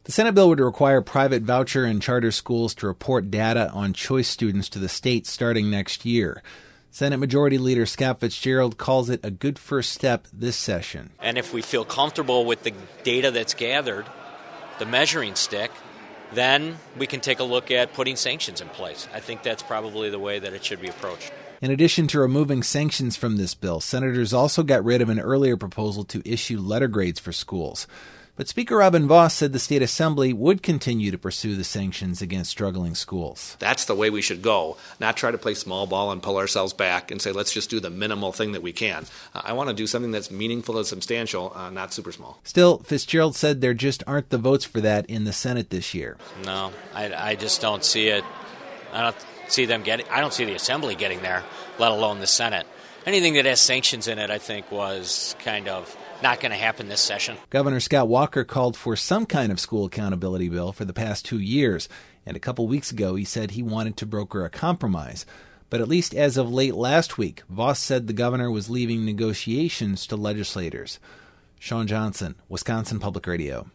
The Senate bill would require private voucher and charter schools to report data on choice students to the state starting next year. Senate Majority Leader Scott Fitzgerald calls it a good first step this session. And if we feel comfortable with the data that's gathered, the measuring stick, then we can take a look at putting sanctions in place. I think that's probably the way that it should be approached. In addition to removing sanctions from this bill, senators also got rid of an earlier proposal to issue letter grades for schools. But Speaker Robin Vos said the state assembly would continue to pursue the sanctions against struggling schools. That's the way we should go, not try to play small ball and pull ourselves back and say, let's just do the minimal thing that we can. I want to do something that's meaningful and substantial, not super small. Still, Fitzgerald said there just aren't the votes for that in the Senate this year. No, I just don't see it. I don't see the assembly getting there, let alone the Senate. Anything that has sanctions in it, I think, was kind of not going to happen this session. Governor Scott Walker called for some kind of school accountability bill for the past 2 years, and a couple weeks ago he said he wanted to broker a compromise. But at least as of late last week, Vos said the governor was leaving negotiations to legislators. Sean Johnson, Wisconsin Public Radio.